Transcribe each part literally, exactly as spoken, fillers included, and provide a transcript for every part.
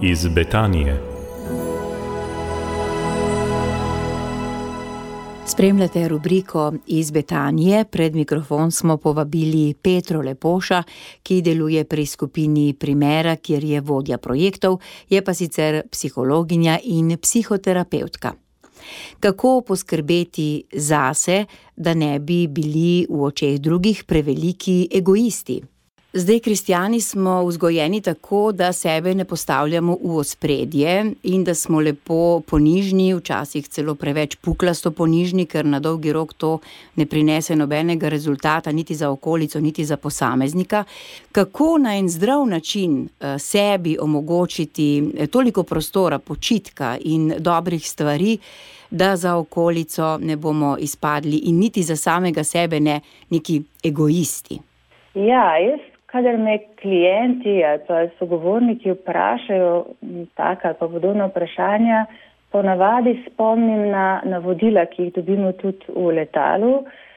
Iz Betanije. Spremljate rubriko Iz Betanije. Pred mikrofon smo povabili Petro Lepoša, ki deluje pri skupini Primera, kjer je vodja projektov, je pa sicer psihologinja in psihoterapevtka. Kako poskrbeti zase, da ne bi bili v očeh drugih preveliki egoisti? Zdaj, kristjani smo vzgojeni tako, da sebe ne postavljamo v ospredje in da smo lepo ponižni, včasih celo preveč puklasto ponižni, ker na dolgi rok to ne prinese nobenega rezultata, niti za okolico, niti za posameznika. Kako na en zdrav način sebi omogočiti toliko prostora, počitka in dobrih stvari, da za okolico ne bomo izpadli in niti za samega sebe ne neki egoisti? Ja, jaz kadar me klienti ali pa sogovorniki vprašajo taka ali pa podobna vprašanja, ponavadi spomnim na navodila, ki jih dobimo tudi v letalu.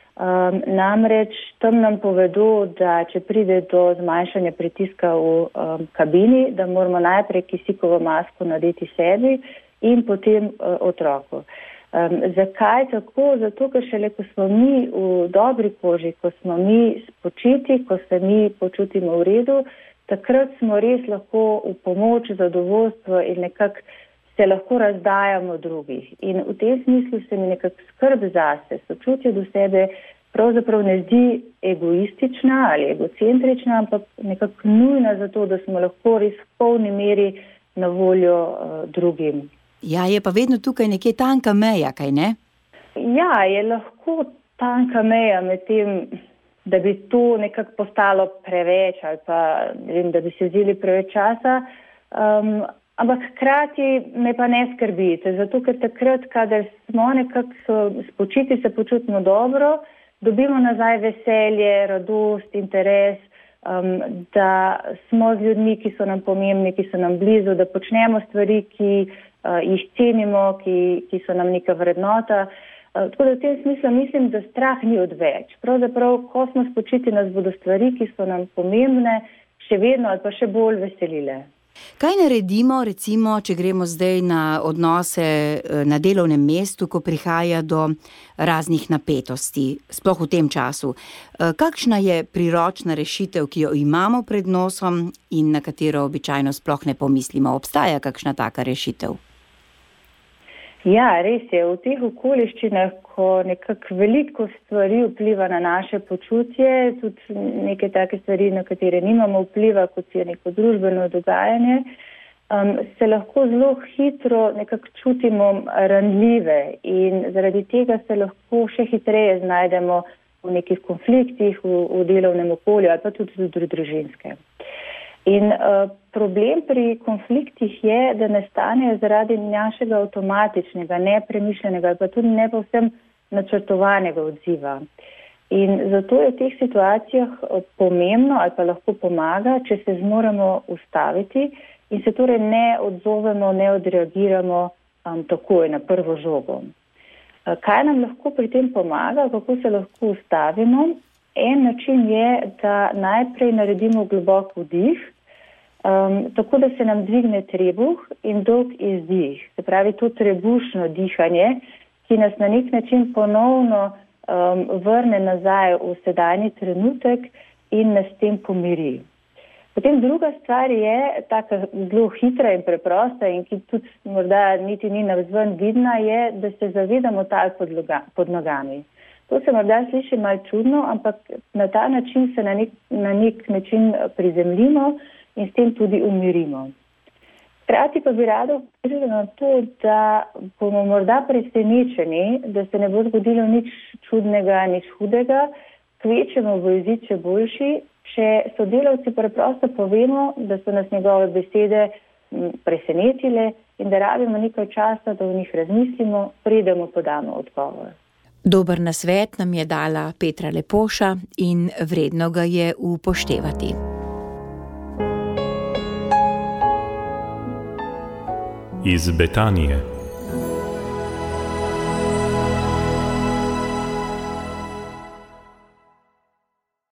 Um, namreč tam nam povedo, da če pride do zmanjšanja pritiska v um, kabini, da moramo najprej kisikovo masko nadeti sebi in potem uh, otroku. Um, zakaj tako? Zato, ker šele ko smo mi v dobri koži, ko smo mi spočiti, ko se mi počutimo v redu, takrat smo res lahko v pomoč, zadovoljstvo in nekako se lahko razdajamo drugih. In v tem smislu se mi nekako skrb zase, sočutje do sebe pravzaprav ne zdi egoistična ali egocentrična, ampak nekako nujna za to, da smo lahko res v polni meri na voljo uh, drugim. Ja, je pa vedno tukaj nekje tanka meja, kaj ne? Ja, je lahko tanka meja med tem, da bi to nekako postalo preveč ali pa ne vem, da bi se vzeli preveč časa, um, ampak hkrati me pa ne skrbite, zato ker takrat, kadar smo nekako spočiti, se počutimo dobro, dobimo nazaj veselje, radost, interes, um, da smo z ljudmi, ki so nam pomembni, ki so nam blizu, da počnemo stvari, ki Uh, jih cenimo, ki, ki so nam neka vrednota. Uh, tako da v tem smislu mislim, da strah ni odveč. Pravzaprav, ko smo spočiti, nas bodo stvari, ki so nam pomembne, še vedno ali pa še bolj veselile. Kaj naredimo, recimo, če gremo zdaj na odnose na delovnem mestu, ko prihaja do raznih napetosti, sploh v tem času? Kakšna je priročna rešitev, ki jo imamo pred nosom in na katero običajno sploh ne pomislimo? Obstaja kakšna taka rešitev? Ja, res je. V teh okoliščinah, ko nekako veliko stvari vpliva na naše počutje, tudi neke take stvari, na katere nimamo vpliva, kot je neko družbeno dogajanje, um, se lahko zelo hitro nekako čutimo ranljive in zaradi tega se lahko še hitreje znajdemo v nekih konfliktih, v, v delovnem okolju ali pa tudi v družinskem. In uh, problem pri konfliktih je, da nastanejo zaradi našega avtomatičnega, nepremišljenega ali pa tudi ne povsem načrtovanega odziva. In zato je v teh situacijah pomembno ali pa lahko pomaga, če se zmoremo ustaviti in se torej ne odzovemo, ne odreagiramo um, takoj na prvo žogo. Uh, kaj nam lahko pri tem pomaga, kako se lahko ustavimo? En način je, da najprej naredimo globok vdih, um, tako da se nam dvigne trebuh in dolg izdih. Se pravi, to trebušno dihanje, ki nas na nek način ponovno um, vrne nazaj v sedanji trenutek in nas s tem pomiri. Potem druga stvar je, taka zelo hitra in preprosta in ki tudi morda niti ni navzven vidna, je, da se zavedamo tal pod, loga, pod nogami. To se morda sliši malo čudno, ampak na ta način se na nek, na nek način prizemljimo in s tem tudi umirimo. Hkrati pa bi rada opozorila na to, da bomo morda presenečeni, da se ne bo zgodilo nič čudnega, nič hudega, kvečemo bo izid še boljši, če sodelavci preprosto povemo, da so nas njegove besede presenetile in da rabimo nekaj časa, da v njih razmislimo, preden mu podamo odgovor. Dober nasvet nam je dala Petra Lepoša in vredno ga je upoštevati. Iz Betanije.